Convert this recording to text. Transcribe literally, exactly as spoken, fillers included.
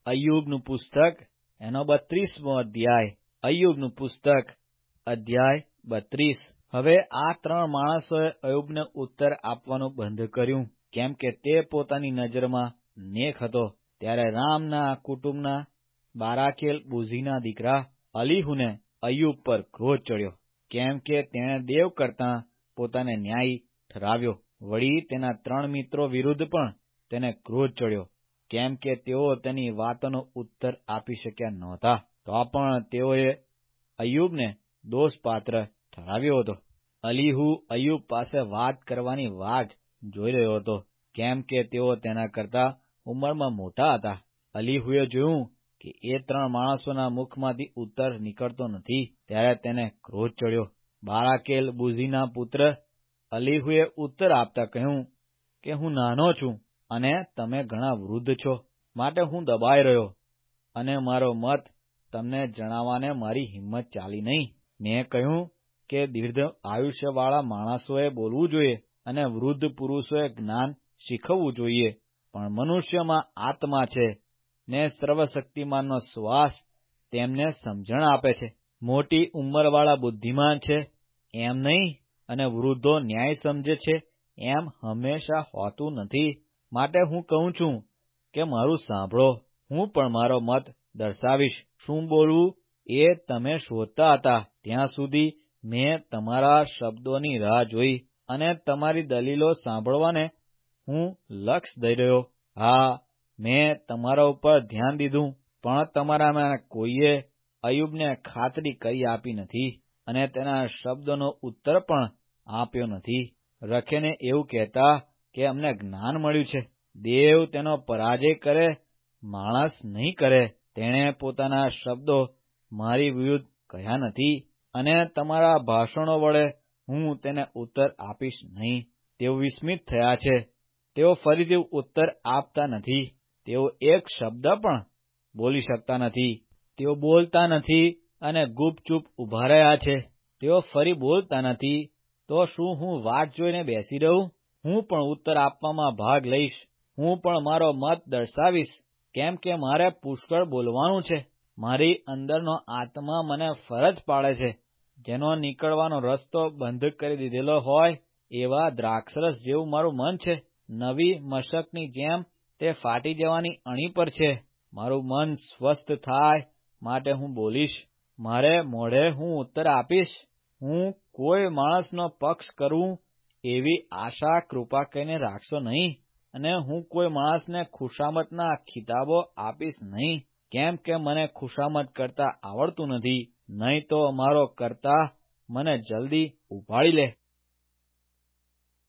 અય્યુબનું પુસ્તક એનો બત્રીસમો અધ્યાય. અય્યુબનું પુસ્તક અધ્યાય બત્રીસ. હવે આ ત્રણ માણસોએ અય્યુબને ઉત્તર આપવાનું બંધ કર્યું, કેમ કે તે પોતાની નજરમાં નેક હતો. ત્યારે રામના કુટુંબના બારાકેલ બુઝીના દીકરા અલીહુને અય્યુબ પર ક્રોધ ચડ્યો, કેમ કે તેણે દેવ કરતાં પોતાને ન્યાયી ઠરાવ્યો. વળી તેના ત્રણ મિત્રો વિરુદ્ધ પણ તેને ક્રોધ ચડ્યો, કેમ કે તેઓ તેની વાતોનો ઉત્તર આપી શક્યા નહોતા. તો પણ તેઓએ અય્યુબને દોષપાત્ર ઠરાવ્યો હતો. અલીહુ અય્યુબ પાસે વાત કરવાની વાટ જોઈ રહ્યો હતો, કેમ કે તેઓ તેના કરતા ઉંમરમાં મોટા હતા. અલીહુએ જોયું કે એ ત્રણ માણસોના મુખમાંથી ઉત્તર નીકળતો નથી, ત્યારે તેને ક્રોધ ચડ્યો. બારાકેલ બુઝીના પુત્ર અલીહુએ ઉત્તર આપતા કહ્યું કે હું નાનો છું અને તમે ઘણા વૃદ્ધ છો, માટે હું દબાઈ રહ્યો, અને મારો મત તમને જણાવવાને મારી હિંમત ચાલી નહીં. મેં કહ્યું કે દીર્ઘ આયુષ્યવાળા માણસોએ બોલવું જોઈએ અને વૃદ્ધ પુરુષોએ જ્ઞાન શીખવવું જોઈએ, પણ મનુષ્યમાં આત્મા છે ને સર્વશક્તિમાનનો શ્વાસ તેમને સમજણ આપે છે. મોટી ઉંમરવાળા બુદ્ધિમાન છે એમ નહીં, અને વૃદ્ધો ન્યાય સમજે છે એમ હંમેશા હોતું નથી. માટે હું કહું છું કે મારું સાંભળો, હું પણ મારો મત દર્શાવીશ. શું બોલવું એ તમે શોધતા હતા, ત્યાં સુધી મેં તમારા શબ્દોની રાહ જોઈ, અને તમારી દલીલો સાંભળવાને હું લક્ષ દઈ રહ્યો. હા, મેં તમારા ઉપર ધ્યાન દીધું, પણ તમારામાં કોઈએ અય્યુબને ખાતરી કરી આપી નથી, અને તેના શબ્દોનો ઉત્તર પણ આપ્યો નથી. રખેને એવું કહેતા કે અમને જ્ઞાન મળ્યું છે. દેવ તેનો પરાજય કરે, માણસ નહીં કરે. તેણે પોતાના શબ્દો મારી વિરુદ્ધ કહ્યા નથી, અને તમારા ભાષણો વડે હું તેને ઉત્તર આપીશ નહીં. તેઓ વિસ્મિત થયા છે, તેઓ ફરીથી ઉત્તર આપતા નથી. તેઓ એક શબ્દ પણ બોલી શકતા નથી. તેઓ બોલતા નથી અને ગુપચૂપ ઉભા રહ્યા છે. તેઓ ફરી બોલતા નથી. તો શું હું વાટ જોઈને બેસી રહું? હું પણ ઉત્તર આપવામાં ભાગ લઈશ. હું પણ મારો મત દર્શાવીશ, કેમ કે મારે પુષ્કળ બોલવાનું છે. મારી અંદરનો આત્મા મને ફરજ પાડે છે. જેનો નીકળવાનો રસ્તો બંધ કરી દીધેલો હોય એવા દ્રાક્ષરસ જેવું મારું મન છે. નવી મશકની જેમ તે ફાટી જવાની અણી પર છે. મારું મન સ્વસ્થ થાય માટે હું બોલીશ. મારે મોઢે હું ઉત્તર આપીશ. હું કોઈ માણસનો પક્ષ કરું એવી આશા કૃપા કરીને રાખશો નહીં, અને હું કોઈ માણસને ખુશામતના ખિતાબો આપીશ નહીં, કેમ કે મને ખુશામત કરતા આવડતું નથી. નહીં તો મારો કરતા મને જલ્દી ઉપાડી લે.